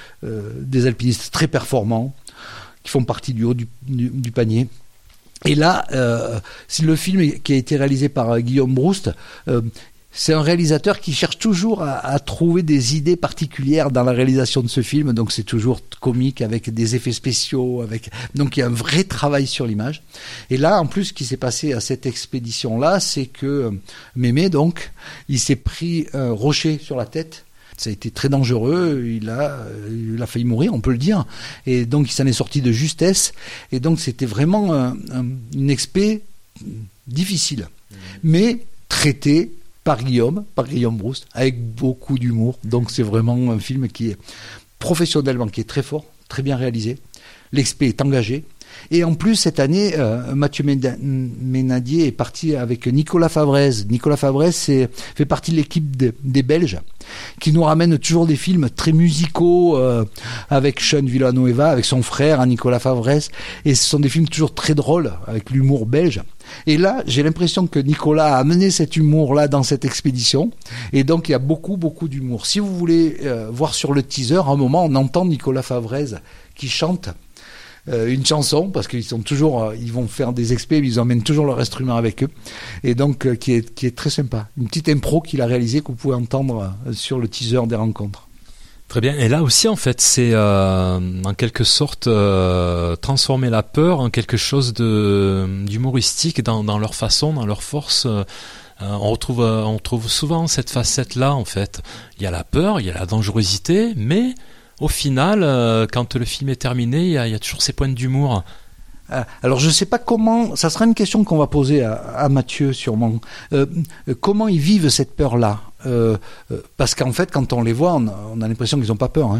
Speaker 2: des alpinistes très performants qui font partie du haut du panier. Et là, c'est le film qui a été réalisé par Guillaume Brouste. C'est un réalisateur qui cherche toujours à trouver des idées particulières dans la réalisation de ce film. Donc c'est toujours comique avec des effets spéciaux. Donc il y a un vrai travail sur l'image. Et là, en plus, ce qui s'est passé à cette expédition-là, c'est que Mémé, donc, il s'est pris un rocher sur la tête. Ça a été très dangereux, il a failli mourir, on peut le dire. Et donc il s'en est sorti de justesse. Et donc c'était vraiment une expé difficile. Mais traité par Guillaume Brouste, avec beaucoup d'humour. Donc c'est vraiment un film qui est professionnellement, qui est très fort, très bien réalisé. L'expé est engagé. Et en plus, cette année, Mathieu Ménadier est parti avec Nicolas Favrez. Nicolas Favrez fait partie de l'équipe des Belges, qui nous ramène toujours des films très musicaux, avec Sean Villanueva, avec son frère, Nicolas Favrez. Et ce sont des films toujours très drôles, avec l'humour belge. Et là, j'ai l'impression que Nicolas a amené cet humour-là dans cette expédition. Et donc, il y a beaucoup, beaucoup d'humour. Si vous voulez voir sur le teaser, à un moment, on entend Nicolas Favrez qui chante une chanson, parce qu'ils sont toujours, ils vont faire des expés, ils emmènent toujours leur instrument avec eux, et donc qui est très sympa. Une petite impro qu'il a réalisée que vous pouvez entendre sur le teaser des rencontres.
Speaker 1: Très bien. Et là aussi, en fait, c'est en quelque sorte transformer la peur en quelque chose d'humoristique dans leur façon, dans leur force. On retrouve souvent cette facette-là, en fait. Il y a la peur, il y a la dangerosité, mais au final, quand le film est terminé, il y a toujours ces points d'humour.
Speaker 2: Alors je ne sais pas comment, ça sera une question qu'on va poser à Mathieu sûrement. Comment ils vivent cette peur-là, parce qu'en fait, quand on les voit, on a l'impression qu'ils n'ont pas peur. Hein.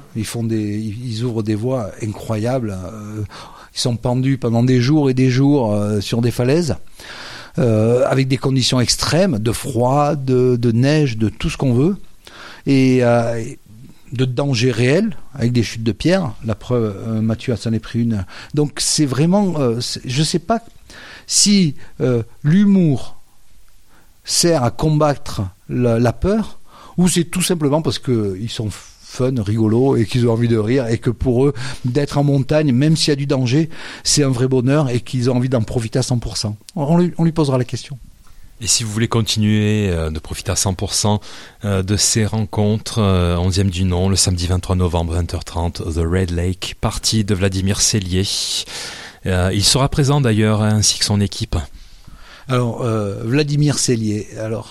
Speaker 2: Ils ouvrent des voies incroyables. Ils sont pendus pendant des jours et des jours sur des falaises, avec des conditions extrêmes, de froid, de neige, de tout ce qu'on veut. Et de danger réel, avec des chutes de pierre. La preuve, Mathieu s'en est pris une. Donc c'est vraiment... je ne sais pas si l'humour sert à combattre la peur, ou c'est tout simplement parce qu'ils sont fun, rigolos, et qu'ils ont envie de rire, et que pour eux, d'être en montagne, même s'il y a du danger, c'est un vrai bonheur, et qu'ils ont envie d'en profiter à 100%. On lui posera la question.
Speaker 1: Et si vous voulez continuer de profiter à 100% de ces rencontres, 11e du nom, le samedi 23 novembre, 20h30, The Red Lake, partie de Vladimir Sellier. Il sera présent d'ailleurs, ainsi que son équipe.
Speaker 2: Alors, Vladimir Sellier,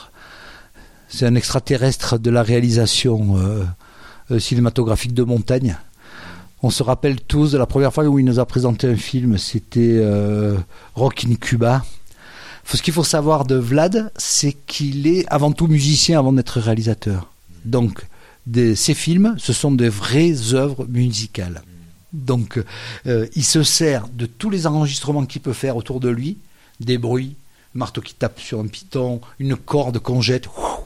Speaker 2: c'est un extraterrestre de la réalisation cinématographique de montagne. On se rappelle tous de la première fois où il nous a présenté un film, c'était Rock in Cuba. Ce qu'il faut savoir de Vlad, c'est qu'il est avant tout musicien avant d'être réalisateur. Donc, ces films, ce sont de vraies œuvres musicales. Donc, il se sert de tous les enregistrements qu'il peut faire autour de lui, des bruits, marteau qui tape sur un piton, une corde qu'on jette,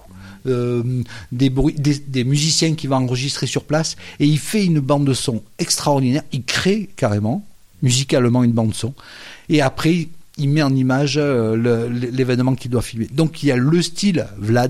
Speaker 2: des bruits, des musiciens qui vont enregistrer sur place, et il fait une bande de son extraordinaire. Il crée carrément, musicalement, une bande de son, et après il met en image l'événement qu'il doit filmer. Donc il y a le style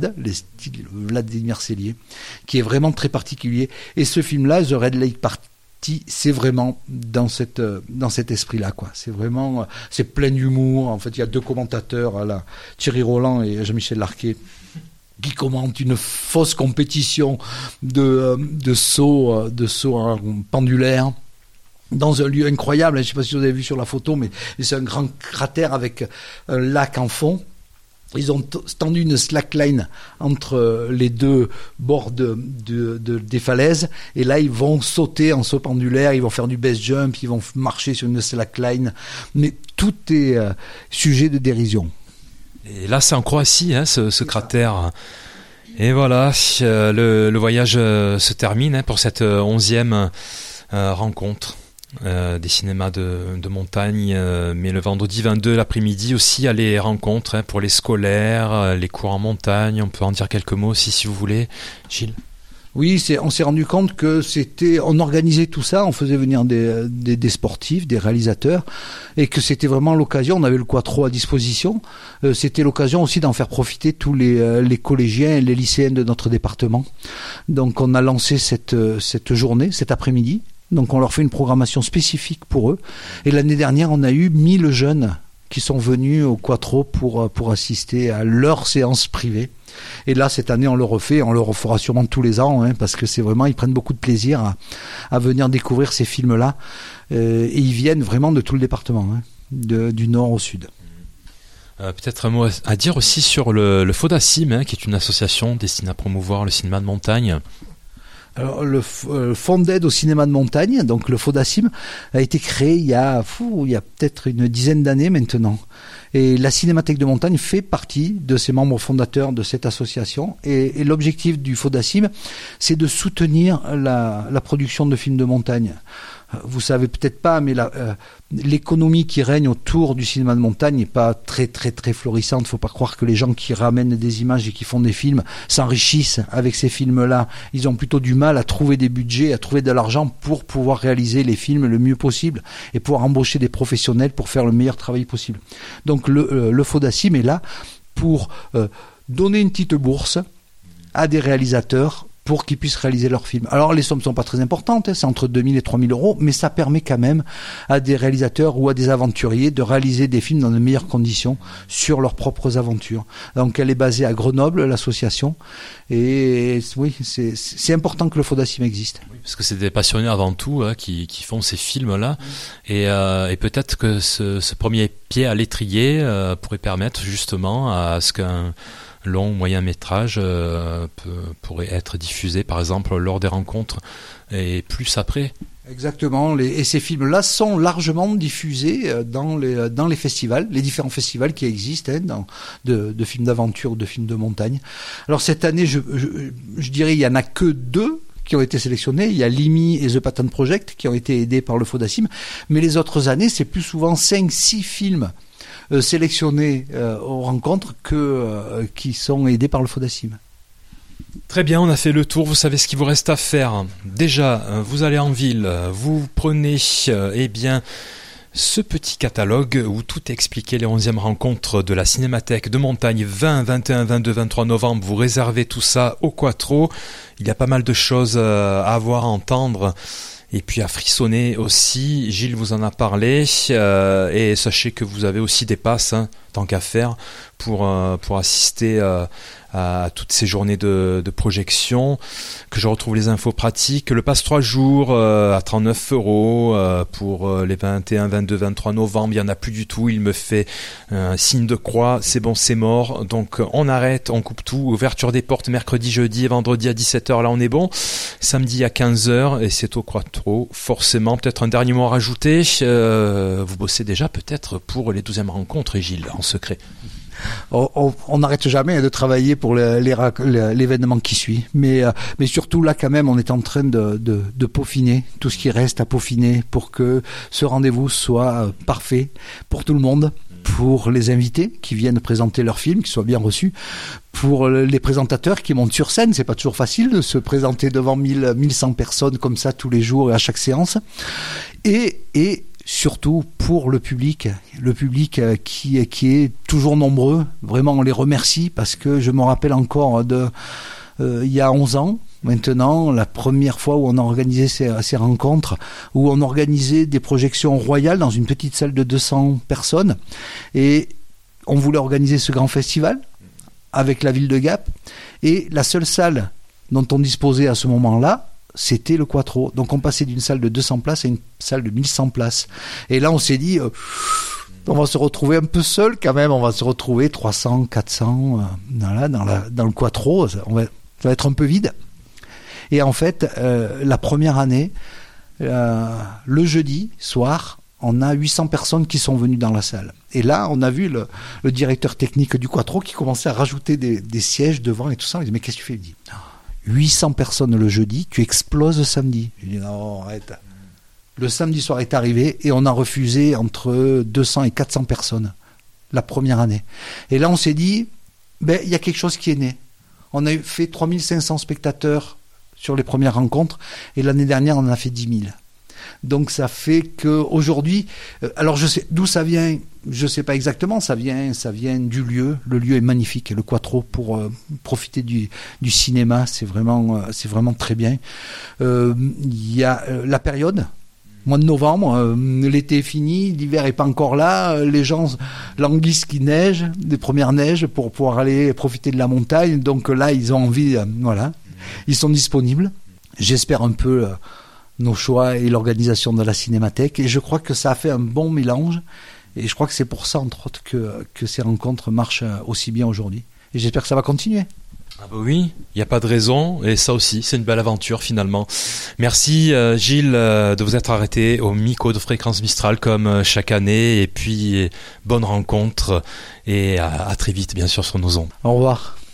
Speaker 2: Vladimir Sellier, qui est vraiment très particulier. Et ce film-là, The Red Lake Party, c'est vraiment dans cet esprit-là, quoi. C'est vraiment, c'est plein d'humour. En fait, il y a deux commentateurs, Thierry Roland et Jean-Michel Larquet, qui commentent une fausse compétition de saut en pendulaire, dans un lieu incroyable. Je ne sais pas si vous avez vu sur la photo, mais c'est un grand cratère avec un lac en fond. Ils ont tendu une slackline entre les deux bords des falaises, et là ils vont sauter en saut pendulaire, ils vont faire du base jump, ils vont marcher sur une slackline, mais tout est sujet de dérision.
Speaker 1: Et là c'est en Croatie, ce cratère. Et voilà, le voyage se termine pour cette 11e rencontre. des cinémas de montagne, mais le vendredi 22 l'après-midi aussi, à les rencontres pour les scolaires, les cours en montagne. On peut en dire quelques mots aussi si vous voulez, Gilles.
Speaker 2: Oui, on s'est rendu compte que on organisait tout ça, on faisait venir des sportifs, des réalisateurs, et que c'était vraiment l'occasion. On avait le Quattro à disposition. C'était l'occasion aussi d'en faire profiter tous les collégiens et les lycéens de notre département. Donc, on a lancé cette journée, cet après-midi. Donc, on leur fait une programmation spécifique pour eux. Et l'année dernière, on a eu 1000 jeunes qui sont venus au Quattro pour assister à leur séance privée. Et là, cette année, on le refait, on le refera sûrement tous les ans, parce que c'est vraiment, ils prennent beaucoup de plaisir à venir découvrir ces films-là. Et ils viennent vraiment de tout le département, du nord au sud.
Speaker 1: Peut-être un mot à dire aussi sur le FODACIM, qui est une association destinée à promouvoir le cinéma de montagne.
Speaker 2: Alors, le Fonds d'aide au cinéma de montagne, donc le FODACIM, a été créé il y a peut-être une dizaine d'années maintenant. Et la Cinémathèque de montagne fait partie de ces membres fondateurs de cette association. Et l'objectif du FODACIM, c'est de soutenir la production de films de montagne. Vous savez peut-être pas, mais l'économie qui règne autour du cinéma de montagne n'est pas très très très florissante. Il ne faut pas croire que les gens qui ramènent des images et qui font des films s'enrichissent avec ces films-là. Ils ont plutôt du mal à trouver des budgets, à trouver de l'argent pour pouvoir réaliser les films le mieux possible et pouvoir embaucher des professionnels pour faire le meilleur travail possible. Donc le FODACIM est là pour donner une petite bourse à des réalisateurs pour qu'ils puissent réaliser leurs films. Alors les sommes ne sont pas très importantes, c'est entre 2 000 et 3 000 euros, mais ça permet quand même à des réalisateurs ou à des aventuriers de réaliser des films dans de meilleures conditions sur leurs propres aventures. Donc elle est basée à Grenoble, l'association, et oui, c'est important que le FODACIM existe.
Speaker 1: Oui, parce que c'est des passionnés avant tout qui font ces films-là, et peut-être que ce premier pied à l'étrier pourrait permettre justement à ce qu'un long moyen métrage pourrait être diffusé par exemple lors des rencontres et plus après.
Speaker 2: Exactement, et ces films-là sont largement diffusés dans les festivals, les différents festivals qui existent de films d'aventure ou de films de montagne. Alors cette année, je dirais il y en a que 2 qui ont été sélectionnés. Il y a l'IMI et The Patent Project qui ont été aidés par le FODACIM, mais les autres années, c'est plus souvent 5-6 films sélectionnés aux rencontres qui sont aidés par le FODACIM.
Speaker 1: Très bien, on a fait le tour, vous savez ce qu'il vous reste à faire. Déjà, vous allez en ville, vous prenez ce petit catalogue où tout est expliqué, les 11e rencontres de la Cinémathèque de montagne 20, 21, 22, 23 novembre, vous réservez tout ça au Quattro. Il y a pas mal de choses à voir, à entendre. Et puis à frissonner aussi, Gilles vous en a parlé, et sachez que vous avez aussi des passes, tant qu'à faire, pour assister à toutes ces journées de projection, que je retrouve les infos pratiques. Le pass 3 jours à 39 € pour les 21, 22, 23 novembre, il n'y en a plus du tout, il me fait un signe de croix, c'est bon, c'est mort, donc on arrête, on coupe tout, ouverture des portes mercredi, jeudi et vendredi à 17h, là on est bon, samedi à 15h, et c'est au Quattro, forcément. Peut-être un dernier mot à rajouter, vous bossez déjà peut-être pour les 12e rencontres, Gilles, en secret.
Speaker 2: On n'arrête jamais de travailler pour l'événement qui suit, mais surtout là quand même on est en train de peaufiner tout ce qui reste à peaufiner pour que ce rendez-vous soit parfait pour tout le monde, pour les invités qui viennent présenter leurs films, qui soient bien reçus, pour les présentateurs qui montent sur scène. C'est pas toujours facile de se présenter devant 1100 personnes comme ça tous les jours et à chaque séance, et surtout pour le public qui est toujours nombreux. Vraiment, on les remercie parce que je me rappelle encore il y a 11 ans, maintenant, la première fois où on a organisé ces rencontres, où on organisait des projections royales dans une petite salle de 200 personnes, et on voulait organiser ce grand festival avec la ville de Gap, et la seule salle dont on disposait à ce moment-là, c'était le Quattro. Donc on passait d'une salle de 200 places à une salle de 1100 places. Et là on s'est dit, on va se retrouver un peu seul quand même, on va se retrouver 300, 400 dans le Quattro, ça va être un peu vide. Et en fait, la première année, le jeudi soir, on a 800 personnes qui sont venues dans la salle. Et là, on a vu le directeur technique du Quattro qui commençait à rajouter des sièges devant et tout ça. Il dit, mais qu'est-ce que tu fais? Il dit, 800 personnes le jeudi, tu exploses samedi. Je dis, non, arrête. Le samedi soir est arrivé et on a refusé entre 200 et 400 personnes la première année. Et là, on s'est dit, il y a quelque chose qui est né. On a fait 3500 spectateurs sur les premières rencontres et l'année dernière, on en a fait 10 000. Donc ça fait qu'aujourd'hui, alors je sais d'où ça vient, je sais pas exactement, ça vient du lieu. Le lieu est magnifique, le Quattro, pour profiter du cinéma, c'est vraiment très bien. Il y a la période, mois de novembre, l'été est fini, l'hiver est pas encore là, les gens languissent qu'il neige, des premières neiges pour pouvoir aller profiter de la montagne. Donc là, ils ont envie, voilà, ils sont disponibles. J'espère un peu nos choix et l'organisation de la Cinémathèque, et je crois que ça a fait un bon mélange, et je crois que c'est pour ça entre autres que ces rencontres marchent aussi bien aujourd'hui, et j'espère que ça va continuer.
Speaker 1: Ah bah oui, il n'y a pas de raison, et ça aussi, c'est une belle aventure finalement. Merci Gilles de vous être arrêté au micro de Fréquence Mistral comme chaque année, et puis bonne rencontre, et à très vite bien sûr sur nos ondes.
Speaker 2: Au revoir.